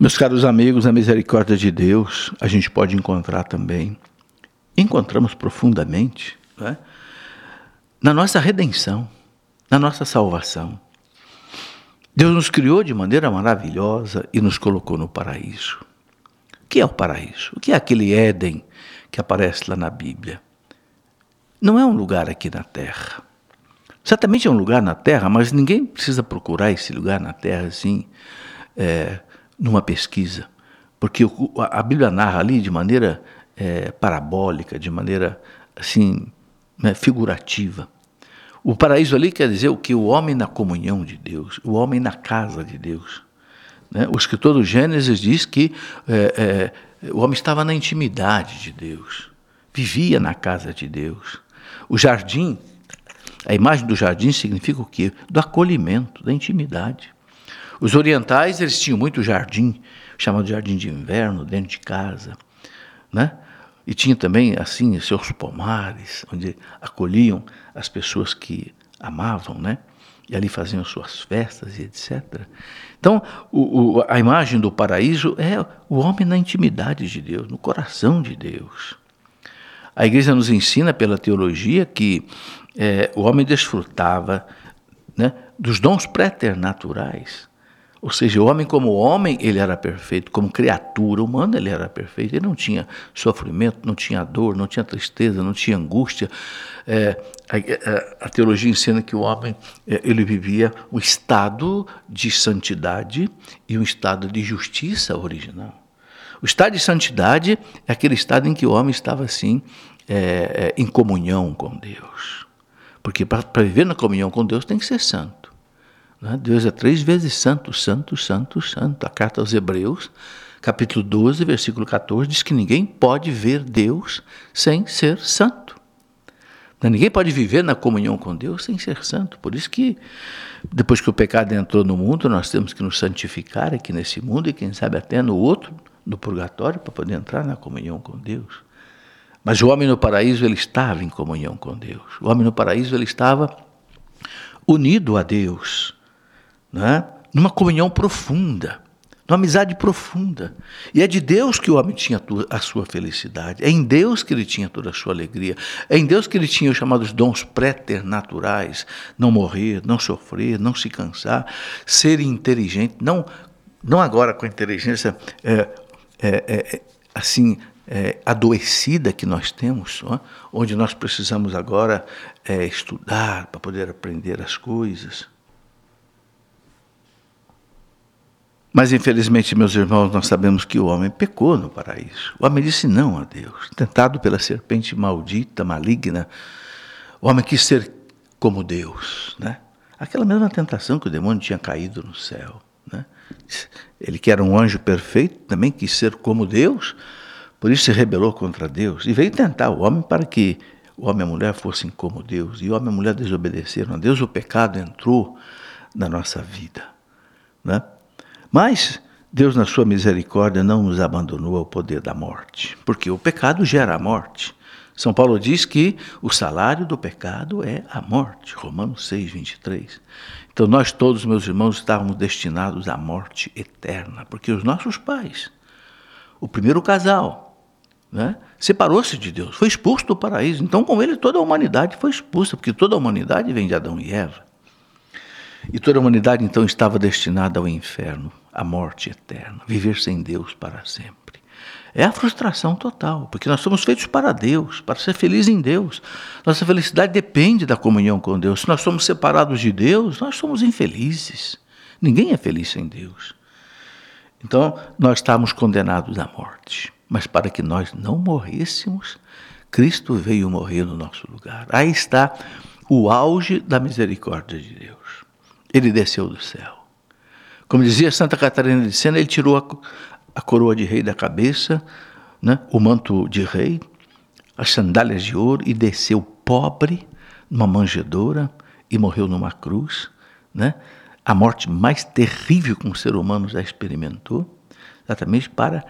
Meus caros amigos, a misericórdia de Deus a gente pode encontrar também, encontramos profundamente, né, na nossa redenção, na nossa salvação. Deus nos criou de maneira maravilhosa e nos colocou no paraíso. O que é o paraíso? O que é aquele Éden que aparece lá na Bíblia? Não é um lugar aqui na Terra. Certamente é um lugar na Terra, mas ninguém precisa procurar esse lugar na Terra assim, numa pesquisa. Porque a Bíblia narra ali de maneira parabólica, de maneira assim, né, figurativa. O paraíso ali quer dizer o que? O homem na comunhão de Deus, o homem na casa de Deus. Né? O escritor do Gênesis diz que o homem estava na intimidade de Deus, vivia na casa de Deus. O jardim, a imagem do jardim significa o quê? Do acolhimento, da intimidade. Os orientais, eles tinham muito jardim, chamado jardim de inverno, dentro de casa, né? E tinha também, assim, seus pomares, onde acolhiam as pessoas que amavam, né? E ali faziam suas festas e etc. Então, a imagem do paraíso é o homem na intimidade de Deus, no coração de Deus. A igreja nos ensina pela teologia que o homem desfrutava, né, dos dons préternaturais. Ou seja, o homem como homem, ele era perfeito, como criatura humana ele era perfeito, ele não tinha sofrimento, não tinha dor, não tinha tristeza, não tinha angústia. A teologia ensina que o homem ele vivia um estado de santidade e um estado de justiça original. O estado de santidade é aquele estado em que o homem estava assim, em comunhão com Deus. Porque para viver na comunhão com Deus tem que ser santo. Deus é 3 vezes santo, santo, santo, santo. A carta aos Hebreus, capítulo 12, versículo 14, diz que ninguém pode ver Deus sem ser santo. Ninguém pode viver na comunhão com Deus sem ser santo. Por isso que, depois que o pecado entrou no mundo, nós temos que nos santificar aqui nesse mundo e, quem sabe, até no outro, no purgatório, para poder entrar na comunhão com Deus. Mas o homem no paraíso, ele estava em comunhão com Deus. O homem no paraíso, ele estava unido a Deus, né? Numa comunhão profunda, numa amizade profunda. E é de Deus que o homem tinha a sua felicidade, é em Deus que ele tinha toda a sua alegria, é em Deus que ele tinha os chamados dons préternaturais, não morrer, não sofrer, não se cansar, ser inteligente, não agora com a inteligência adoecida que nós temos, onde nós precisamos agora estudar para poder aprender as coisas. Mas, infelizmente, meus irmãos, nós sabemos que o homem pecou no paraíso. O homem disse não a Deus. Tentado pela serpente maldita, maligna, o homem quis ser como Deus, né? Aquela mesma tentação que o demônio tinha caído no céu, né? Ele, que era um anjo perfeito, também quis ser como Deus, por isso se rebelou contra Deus. E veio tentar o homem para que o homem e a mulher fossem como Deus. E o homem e a mulher desobedeceram a Deus, o pecado entrou na nossa vida, né? Mas Deus, na sua misericórdia, não nos abandonou ao poder da morte, porque o pecado gera a morte. São Paulo diz que o salário do pecado é a morte, Romanos 6, 23. Então nós todos, meus irmãos, estávamos destinados à morte eterna, porque os nossos pais, o primeiro casal, né, separou-se de Deus, foi expulso do paraíso. Então com ele toda a humanidade foi expulsa, porque toda a humanidade vem de Adão e Eva. E toda a humanidade, então, estava destinada ao inferno, à morte eterna, viver sem Deus para sempre. É a frustração total, porque nós somos feitos para Deus, para ser felizes em Deus. Nossa felicidade depende da comunhão com Deus. Se nós somos separados de Deus, nós somos infelizes. Ninguém é feliz sem Deus. Então, nós estávamos condenados à morte. Mas para que nós não morrêssemos, Cristo veio morrer no nosso lugar. Aí está o auge da misericórdia de Deus. Ele desceu do céu. Como dizia Santa Catarina de Sena, ele tirou a coroa de rei da cabeça, né, o manto de rei, as sandálias de ouro, e desceu pobre numa manjedoura e morreu numa cruz, né, a morte mais terrível que um ser humano já experimentou, exatamente para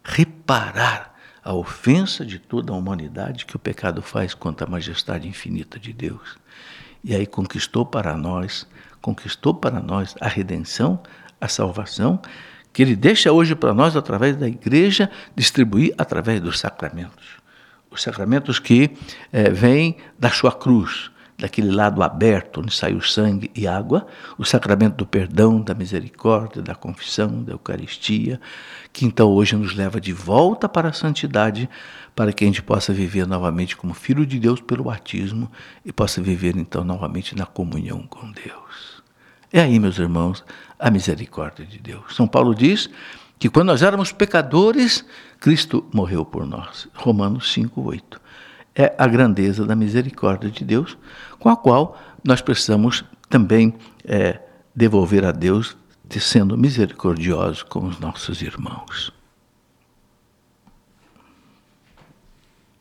reparar a ofensa de toda a humanidade que o pecado faz contra a majestade infinita de Deus. E aí conquistou para nós a redenção, a salvação, que Ele deixa hoje para nós, através da igreja, distribuir através dos sacramentos. Os sacramentos que vêm da sua cruz, daquele lado aberto, onde sai o sangue e água, o sacramento do perdão, da misericórdia, da confissão, da Eucaristia, que então hoje nos leva de volta para a santidade, para que a gente possa viver novamente como filho de Deus pelo batismo e possa viver então novamente na comunhão com Deus. É aí, meus irmãos, a misericórdia de Deus. São Paulo diz que quando nós éramos pecadores, Cristo morreu por nós. Romanos 5:8. É a grandeza da misericórdia de Deus, com a qual nós precisamos também devolver a Deus, sendo misericordiosos com os nossos irmãos.